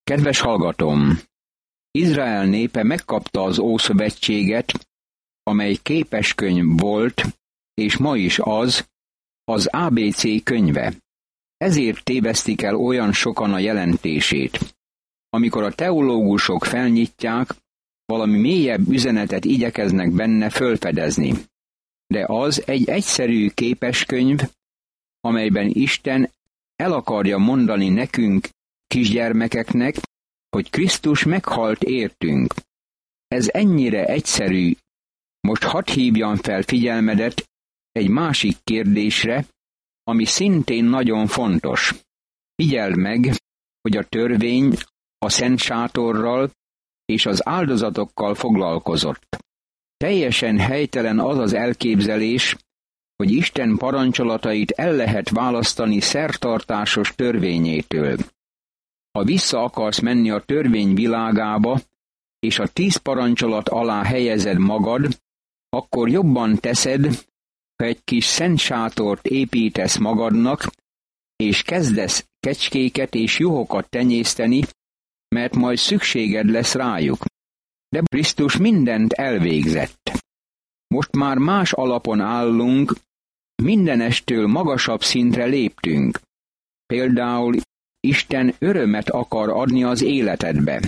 Kedves hallgatóm! Izrael népe megkapta az Ószövetséget, amely képeskönyv volt, és ma is az ABC könyve. Ezért tévesztik el olyan sokan a jelentését. Amikor a teológusok felnyitják, valami mélyebb üzenetet igyekeznek benne fölfedezni. De az egy egyszerű képeskönyv, amelyben Isten el akarja mondani nekünk, kisgyermekeknek, hogy Krisztus meghalt értünk. Ez ennyire egyszerű. Most hadd hívjam fel figyelmedet egy másik kérdésre, ami szintén nagyon fontos. Figyeld meg, hogy a törvény a Szent Sátorral és az áldozatokkal foglalkozott. Teljesen helytelen az az elképzelés, hogy Isten parancsolatait el lehet választani szertartásos törvényétől. Ha vissza akarsz menni a törvény világába, és a 10 parancsolat alá helyezed magad, akkor jobban teszed, ha egy kis szent sátort építesz magadnak, és kezdesz kecskéket és juhokat tenyészteni, mert majd szükséged lesz rájuk. De Krisztus mindent elvégzett. Most már más alapon állunk, mindenestől magasabb szintre léptünk. Például Isten örömet akar adni az életedbe.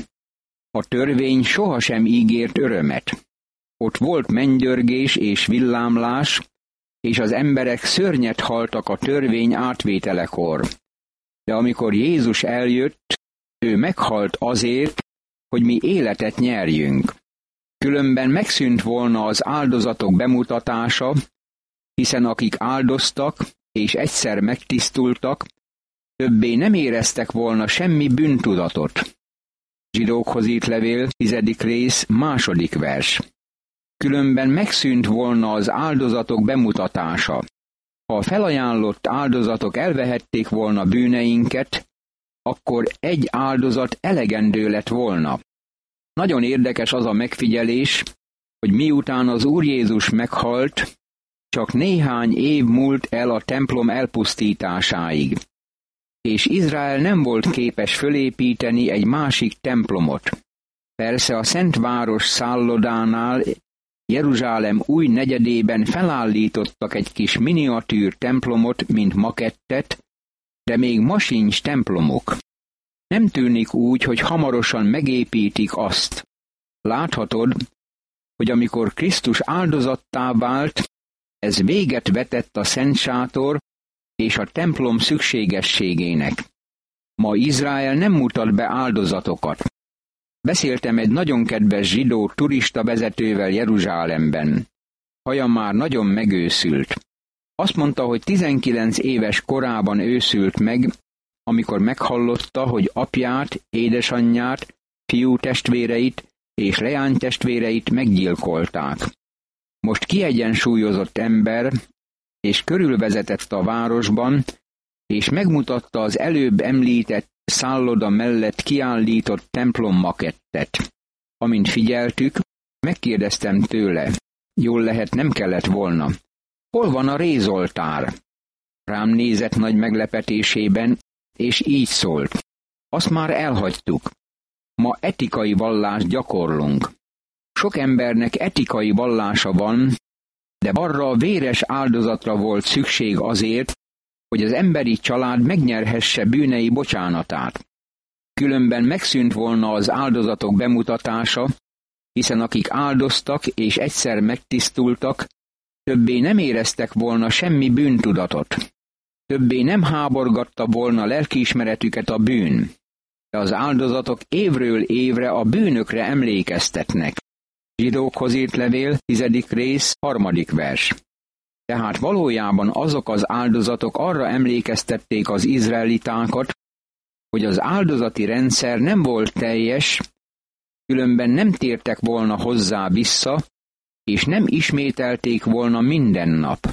A törvény sohasem ígért örömet. Ott volt mennydörgés és villámlás, és az emberek szörnyet haltak a törvény átvételekor. De amikor Jézus eljött, ő meghalt azért, hogy mi életet nyerjünk. Különben megszűnt volna az áldozatok bemutatása, hiszen akik áldoztak és egyszer megtisztultak, többé nem éreztek volna semmi bűntudatot. Zsidókhoz írt levél, 10. rész, 2. vers. Különben megszűnt volna az áldozatok bemutatása. Ha a felajánlott áldozatok elvehették volna bűneinket, akkor egy áldozat elegendő lett volna. Nagyon érdekes az a megfigyelés, hogy miután az Úr Jézus meghalt, csak néhány év múlt el a templom elpusztításáig, és Izrael nem volt képes fölépíteni egy másik templomot. Persze a Szent Város szállodánál, Jeruzsálem új negyedében felállítottak egy kis miniatűr templomot, mint makettet, de még ma sincs templomuk. Nem tűnik úgy, hogy hamarosan megépítik azt. Láthatod, hogy amikor Krisztus áldozattá vált, ez véget vetett a Szent Sátor és a templom szükségességének. Ma Izrael nem mutat be áldozatokat. Beszéltem egy nagyon kedves zsidó turista vezetővel Jeruzsálemben. Haja már nagyon megőszült. Azt mondta, hogy 19 éves korában őszült meg, amikor meghallotta, hogy apját, édesanyját, fiútestvéreit és leánytestvéreit meggyilkolták. Most kiegyensúlyozott ember, és körülvezetett a városban, és megmutatta az előbb említett szálloda mellett kiállított templommakettet. Amint figyeltük, megkérdeztem tőle, jól lehet nem kellett volna. Hol van a rézoltár? Rám nézett nagy meglepetésében, és így szólt. Azt már elhagytuk. Ma etikai vallást gyakorlunk. Sok embernek etikai vallása van, de arra a véres áldozatra volt szükség azért, hogy az emberi család megnyerhesse bűnei bocsánatát. Különben megszűnt volna az áldozatok bemutatása, hiszen akik áldoztak és egyszer megtisztultak, többé nem éreztek volna semmi bűntudatot. Többé nem háborgatta volna lelkiismeretüket a bűn. De az áldozatok évről évre a bűnökre emlékeztetnek. Zsidókhoz írt levél, 10. rész, 3. vers. Tehát valójában azok az áldozatok arra emlékeztették az izraelitákat, hogy az áldozati rendszer nem volt teljes, különben nem tértek volna hozzá vissza, és nem ismételték volna minden nap.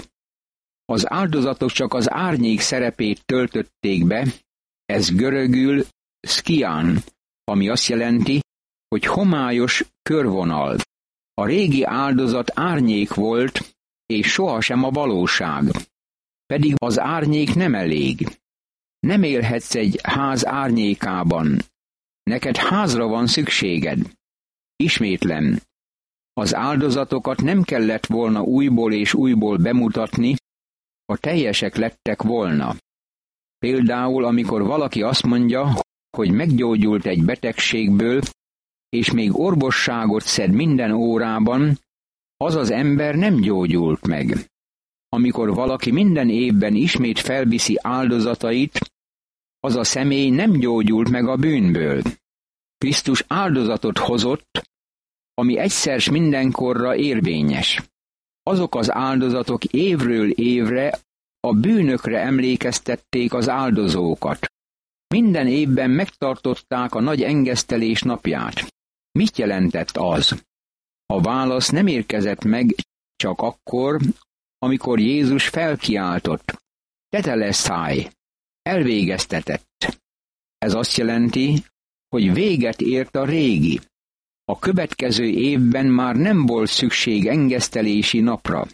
Az áldozatok csak az árnyék szerepét töltötték be, ez görögül szkián, ami azt jelenti, hogy homályos körvonal. A régi áldozat árnyék volt, és sohasem a valóság. Pedig az árnyék nem elég. Nem élhetsz egy ház árnyékában. Neked házra van szükséged. Ismétlem, az áldozatokat nem kellett volna újból és újból bemutatni, ha teljesek lettek volna. Például, amikor valaki azt mondja, hogy meggyógyult egy betegségből, és még orvosságot szed minden órában, az az ember nem gyógyult meg. Amikor valaki minden évben ismét felviszi áldozatait, az a személy nem gyógyult meg a bűnből. Krisztus áldozatot hozott, ami egyszer s mindenkorra érvényes. Azok az áldozatok évről évre a bűnökre emlékeztették az áldozókat. Minden évben megtartották a nagy engesztelés napját. Mit jelentett az? A válasz nem érkezett meg csak akkor, amikor Jézus felkiáltott: Tetelesztáj, elvégeztetett. Ez azt jelenti, hogy véget ért a régi. A következő évben már nem volt szükség engesztelési napra.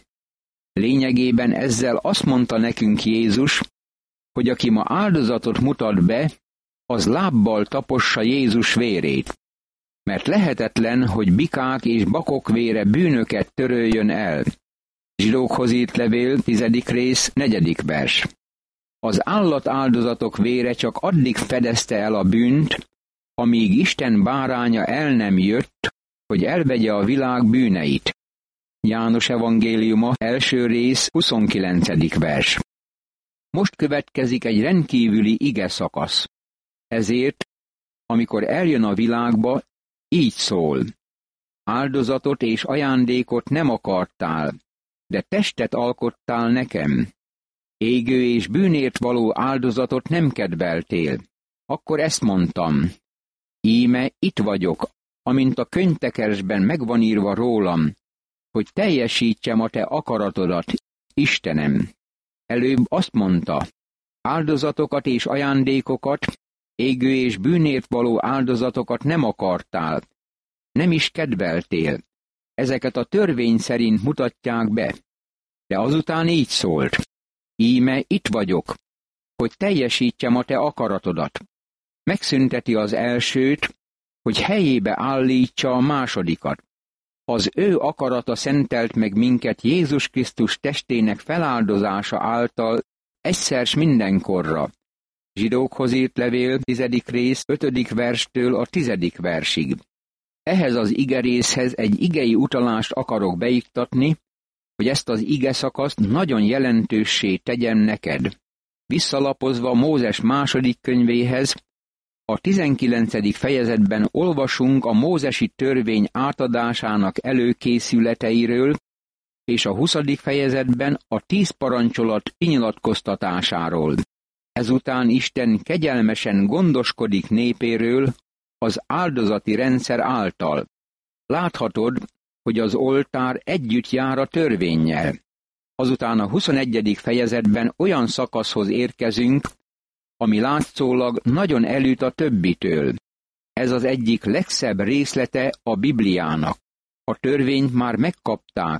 Lényegében ezzel azt mondta nekünk Jézus, hogy aki ma áldozatot mutat be, az lábbal tapossa Jézus vérét. Mert lehetetlen, hogy bikák és bakok vére bűnöket töröljön el. Zsidókhoz írt levél, 10. rész, 4. vers. Az állatáldozatok vére csak addig fedezte el a bűnt, amíg Isten báránya el nem jött, hogy elvegye a világ bűneit. János evangéliuma, 1. rész, 29. vers. Most következik egy rendkívüli ige szakasz. Ezért, amikor eljön a világba, így szól: áldozatot és ajándékot nem akartál, de testet alkottál nekem. Égő és bűnért való áldozatot nem kedveltél. Akkor ezt mondtam: íme itt vagyok, amint a könyvtekersben megvan írva rólam, hogy teljesítsem a te akaratodat, Istenem. Előbb azt mondta: áldozatokat és ajándékokat, égő és bűnért való áldozatokat nem akartál, nem is kedveltél. Ezeket a törvény szerint mutatják be. De azután így szólt: íme itt vagyok, hogy teljesítsem a te akaratodat. Megszünteti az elsőt, hogy helyébe állítsa a másodikat. Az ő akarata szentelt meg minket Jézus Krisztus testének feláldozása által egyszer s mindenkorra. Zsidókhoz írt levél, 10. rész, 5. verstől a 10. versig. Ehhez az igerészhez egy igei utalást akarok beiktatni, hogy ezt az ige szakaszt nagyon jelentőssé tegyem neked. Visszalapozva Mózes második könyvéhez, a 19. fejezetben olvasunk a mózesi törvény átadásának előkészületeiről, és a 20. fejezetben a 10 parancsolat kinyilatkoztatásáról. Ezután Isten kegyelmesen gondoskodik népéről az áldozati rendszer által. Láthatod, hogy az oltár együtt jár a törvénnyel. Azután a 21. fejezetben olyan szakaszhoz érkezünk, ami látszólag nagyon elüt a többitől. Ez az egyik legszebb részlete a Bibliának. A törvényt már megkapták,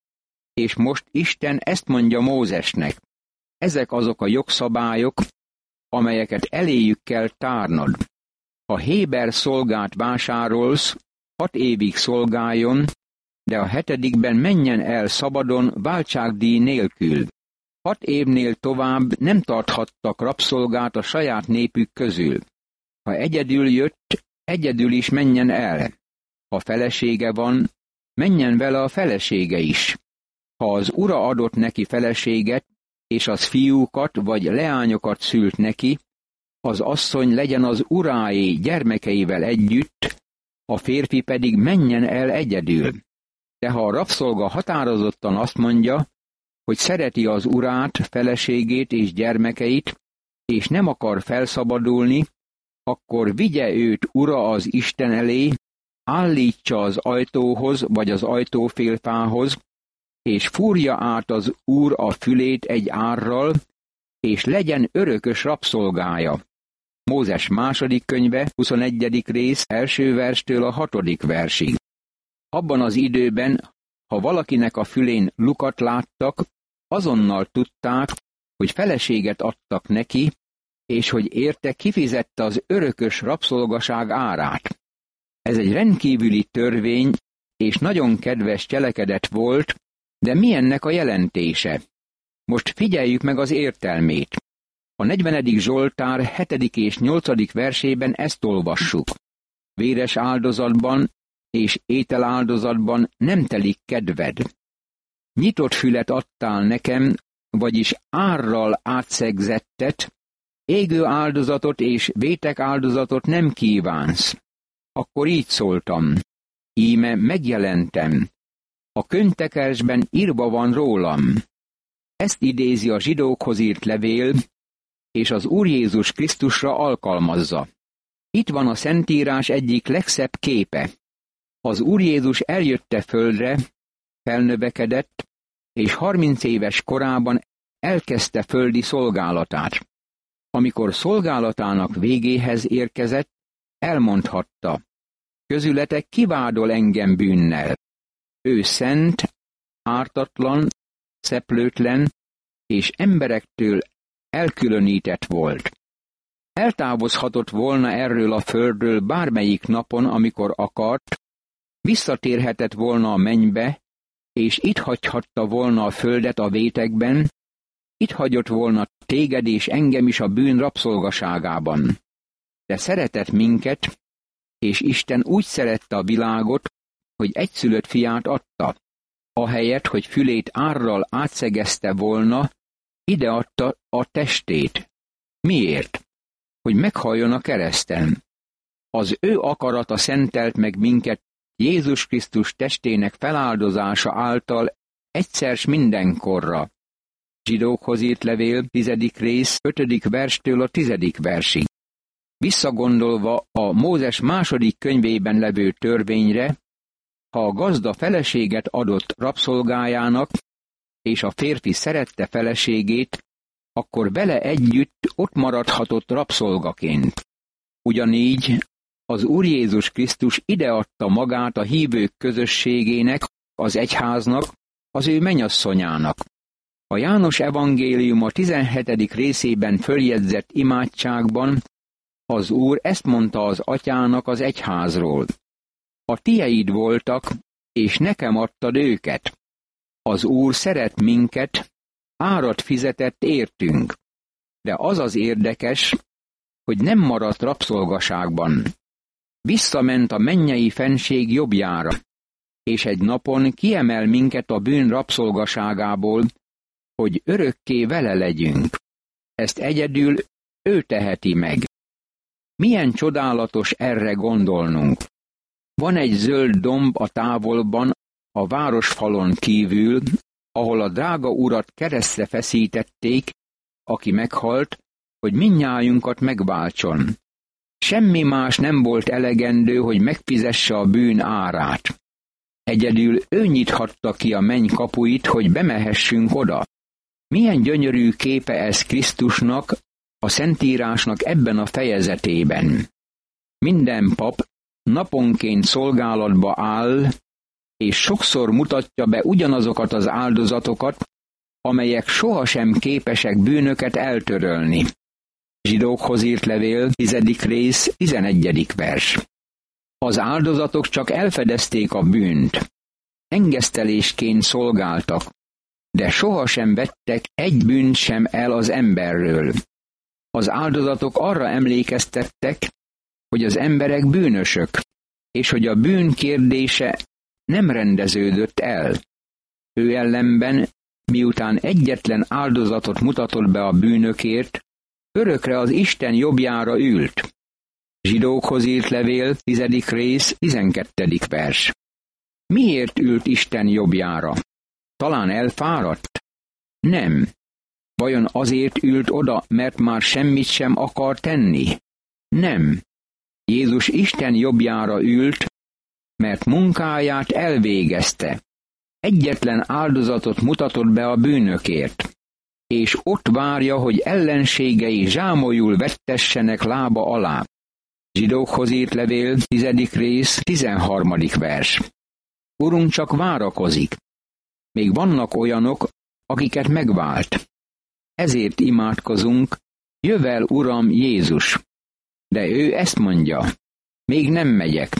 és most Isten ezt mondja Mózesnek: ezek azok a jogszabályok, amelyeket eléjük kell tárnod. Ha héber szolgát vásárolsz, 6 évig szolgáljon, de a 7. menjen el szabadon váltságdíj nélkül. 6 évnél tovább nem tarthattak rabszolgát a saját népük közül. Ha egyedül jött, egyedül is menjen el. Ha felesége van, menjen vele a felesége is. Ha az ura adott neki feleséget, és az fiúkat vagy leányokat szült neki, az asszony legyen az uráé gyermekeivel együtt, a férfi pedig menjen el egyedül. De ha a rabszolga határozottan azt mondja, hogy szereti az urát, feleségét és gyermekeit, és nem akar felszabadulni, akkor vigye őt ura az Isten elé, állítsa az ajtóhoz vagy az ajtófélfához, és fúrja át az úr a fülét egy árral, és legyen örökös rabszolgája. Mózes második könyve, 21. rész, 1. verstől a 6. versig. Abban az időben, ha valakinek a fülén lukat láttak, azonnal tudták, hogy feleséget adtak neki, és hogy érte kifizette az örökös rabszolgaság árát. Ez egy rendkívüli törvény, és nagyon kedves cselekedet volt, de mi ennek a jelentése? Most figyeljük meg az értelmét. A 40. Zsoltár 7. és 8. versében ezt olvassuk. Véres áldozatban és ételáldozatban nem telik kedved. Nyitott fület adtál nekem, vagyis árral átszegzettet, égő áldozatot és vétek áldozatot nem kívánsz. Akkor így szóltam. Íme megjelentem. A könyvtekercsben írva van rólam. Ezt idézi a zsidókhoz írt levél, és az Úr Jézus Krisztusra alkalmazza. Itt van a Szentírás egyik legszebb képe. Az Úr Jézus eljött földre, felnövekedett, és 30 éves korában elkezdte földi szolgálatát. Amikor szolgálatának végéhez érkezett, elmondhatta, közületek kivádol engem bűnnel. Ő szent, ártatlan, szeplőtlen és emberektől elkülönített volt. Eltávozhatott volna erről a földről bármelyik napon, amikor akart, visszatérhetett volna a mennybe, és itt hagyhatta volna a földet a vétekben, itt hagyott volna téged és engem is a bűn rabszolgaságában. De szeretett minket, és Isten úgy szerette a világot, hogy egyszülött fiát adta. Ahelyett, hogy fülét árral átszegezte volna, ideadta a testét. Miért? Hogy meghalljon a kereszten. Az ő akarata szentelt meg minket Jézus Krisztus testének feláldozása által egyszer s mindenkorra. Zsidókhoz írt levél 10. rész 5. verstől a 10. versig. Visszagondolva a Mózes második könyvében levő törvényre, ha a gazda feleséget adott rabszolgájának, és a férfi szerette feleségét, akkor vele együtt ott maradhatott rabszolgaként. Ugyanígy az Úr Jézus Krisztus ideadta magát a hívők közösségének, az egyháznak, az ő mennyasszonyának. A János evangélium a 17. részében följegyzett imádságban az Úr ezt mondta az atyának az egyházról. A tieid voltak, és nekem adtad őket. Az Úr szeret minket, árat fizetett értünk. De az az érdekes, hogy nem maradt rabszolgaságban. Visszament a mennyei fennség jobbjára, és egy napon kiemel minket a bűn rabszolgaságából, hogy örökké vele legyünk. Ezt egyedül ő teheti meg. Milyen csodálatos erre gondolnunk. Van egy zöld domb a távolban, a városfalon kívül, ahol a drága urat keresztre feszítették, aki meghalt, hogy mindnyájunkat megváltson. Semmi más nem volt elegendő, hogy megfizesse a bűn árát. Egyedül ő nyithatta ki a menny kapuit, hogy bemehessünk oda. Milyen gyönyörű képe ez Krisztusnak, a Szentírásnak ebben a fejezetében. Minden pap naponként szolgálatba áll, és sokszor mutatja be ugyanazokat az áldozatokat, amelyek sohasem képesek bűnöket eltörölni. Zsidókhoz írt levél 10. rész 11. vers. Az áldozatok csak elfedezték a bűnt. Engesztelésként szolgáltak, de sohasem vettek egy bűnt sem el az emberről. Az áldozatok arra emlékeztettek, hogy az emberek bűnösök, és hogy a bűn kérdése nem rendeződött el. Ő ellenben, miután egyetlen áldozatot mutatott be a bűnökért, örökre az Isten jobbjára ült. Zsidókhoz írt levél 10. rész 12. vers. Miért ült Isten jobbjára? Talán elfáradt? Nem. Vajon azért ült oda, mert már semmit sem akar tenni? Nem. Jézus Isten jobbjára ült, mert munkáját elvégezte. Egyetlen áldozatot mutatott be a bűnökért, és ott várja, hogy ellenségei zsámolyul vettessenek lába alá. Zsidókhoz írt levél 10. rész 13. vers. Urunk csak várakozik. Még vannak olyanok, akiket megvált. Ezért imádkozunk, Jövel, Uram Jézus! De ő ezt mondja, még nem megyek.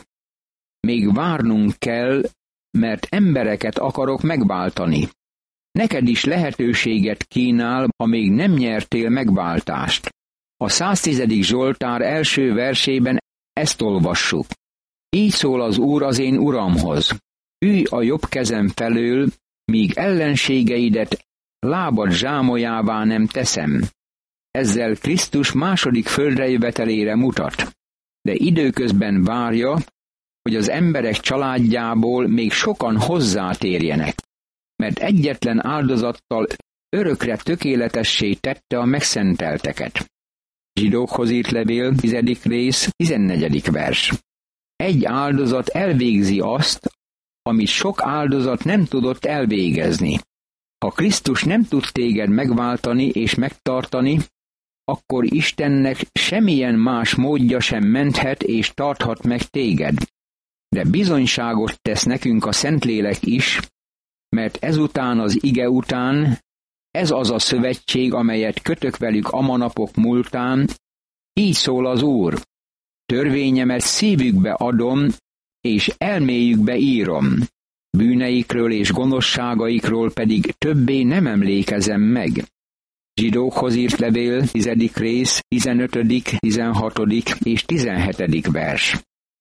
Még várnunk kell, mert embereket akarok megváltani. Neked is lehetőséget kínál, ha még nem nyertél megváltást. A 110. Zsoltár első versében ezt olvassuk. Így szól az Úr az én Uramhoz. Ülj a jobb kezem felől, míg ellenségeidet lábad zsámolyává nem teszem. Ezzel Krisztus második földre jövetelére mutat. De időközben várja, hogy az emberek családjából még sokan hozzátérjenek, mert egyetlen áldozattal örökre tökéletessé tette a megszentelteket. Zsidókhoz írt levél, 10. rész, 14. vers. Egy áldozat elvégzi azt, amit sok áldozat nem tudott elvégezni. Ha Krisztus nem tud téged megváltani és megtartani, akkor Istennek semmilyen más módja sem menthet és tarthat meg téged. De bizonyságot tesz nekünk a Szentlélek is, mert ezután az ige után, ez az a szövetség, amelyet kötök velük a manapok múltán, így szól az Úr. Törvényemet szívükbe adom, és elméjükbe írom. Bűneikről és gonoszságaikról pedig többé nem emlékezem meg. Zsidókhoz írt levél, 10. rész, 15., 16. és 17. vers.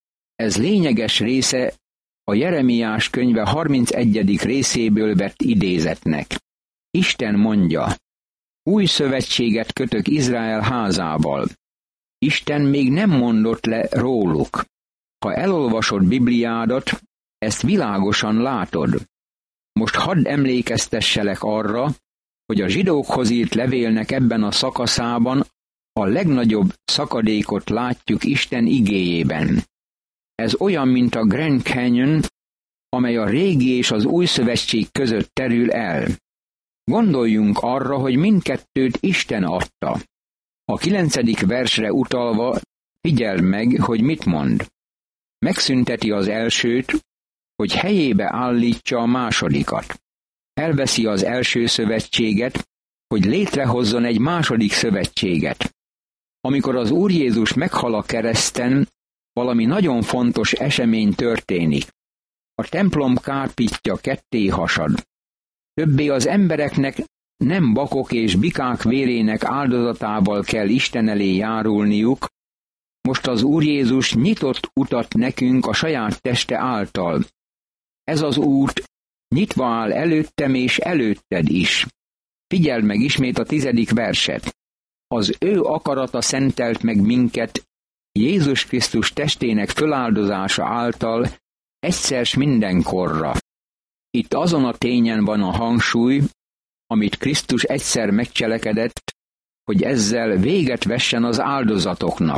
Ez lényeges része a Jeremiás könyve 31. részéből vett idézetnek. Isten mondja, új szövetséget kötök Izrael házával. Isten még nem mondott le róluk. Ha elolvasod Bibliádat, ezt világosan látod. Most hadd emlékeztesselek arra, hogy a zsidókhoz írt levélnek ebben a szakaszában a legnagyobb szakadékot látjuk Isten igéjében. Ez olyan, mint a Grand Canyon, amely a régi és az új szövetség között terül el. Gondoljunk arra, hogy mindkettőt Isten adta. A 9. versre utalva figyeld meg, hogy mit mond. Megszünteti az elsőt, hogy helyébe állítsa a másodikat. Elveszi az első szövetséget, hogy létrehozzon egy második szövetséget. Amikor az Úr Jézus meghal a kereszten, valami nagyon fontos esemény történik. A templom kárpitja ketté hasad. Többé az embereknek nem bakok és bikák vérének áldozatával kell Isten elé járulniuk, most az Úr Jézus nyitott utat nekünk a saját teste által. Ez az út nyitva áll előttem és előtted is. Figyeld meg ismét a 10. verset. Az ő akarata szentelt meg minket Jézus Krisztus testének föláldozása által egyszer s mindenkorra. Itt azon a tényen van a hangsúly, amit Krisztus egyszer megcselekedett, hogy ezzel véget vessen az áldozatoknak.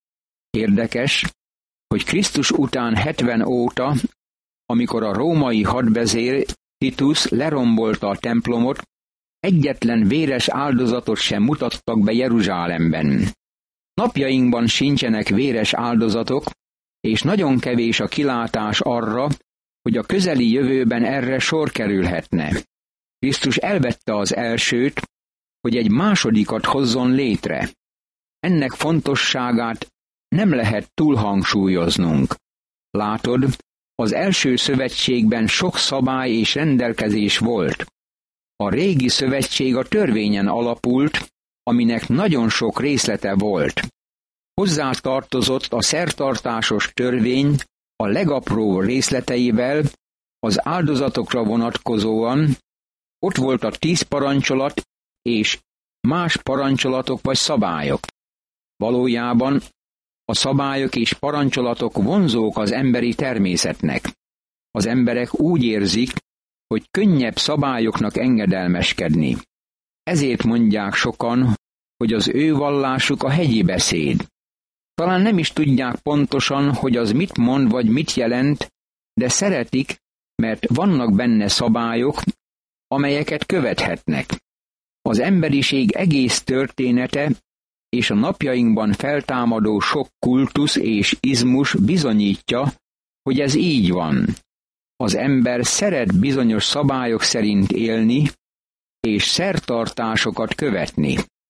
Érdekes, hogy Krisztus után 70 óta, amikor a római hadvezér Titus lerombolta a templomot, egyetlen véres áldozatot sem mutattak be Jeruzsálemben. Napjainkban sincsenek véres áldozatok, és nagyon kevés a kilátás arra, hogy a közeli jövőben erre sor kerülhetne. Krisztus elvette az elsőt, hogy egy másodikat hozzon létre. Ennek fontosságát nem lehet túlhangsúlyoznunk. Látod, az első szövetségben sok szabály és rendelkezés volt. A régi szövetség a törvényen alapult, aminek nagyon sok részlete volt. Hozzá tartozott a szertartásos törvény a legapróbb részleteivel, az áldozatokra vonatkozóan, ott volt a 10 parancsolat és más parancsolatok vagy szabályok. Valójában a szabályok és parancsolatok vonzók az emberi természetnek. Az emberek úgy érzik, hogy könnyebb szabályoknak engedelmeskedni. Ezért mondják sokan, hogy az ő vallásuk a hegyi beszéd. Talán nem is tudják pontosan, hogy az mit mond vagy mit jelent, de szeretik, mert vannak benne szabályok, amelyeket követhetnek. Az emberiség egész története és a napjainkban feltámadó sok kultusz és izmus bizonyítja, hogy ez így van. Az ember szeret bizonyos szabályok szerint élni, és szertartásokat követni.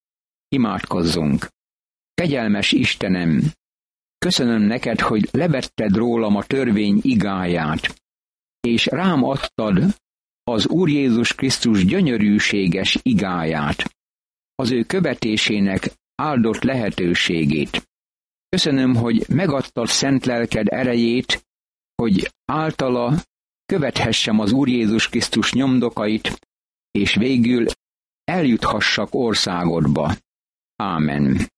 Imádkozzunk! Kegyelmes Istenem, köszönöm neked, hogy levetted rólam a törvény igáját, és rám adtad az Úr Jézus Krisztus gyönyörűséges igáját, az ő követésének áldott lehetőségét. Köszönöm, hogy megadtad szent lelked erejét, hogy általa követhessem az Úr Jézus Krisztus nyomdokait, és végül eljuthassak országodba. Ámen.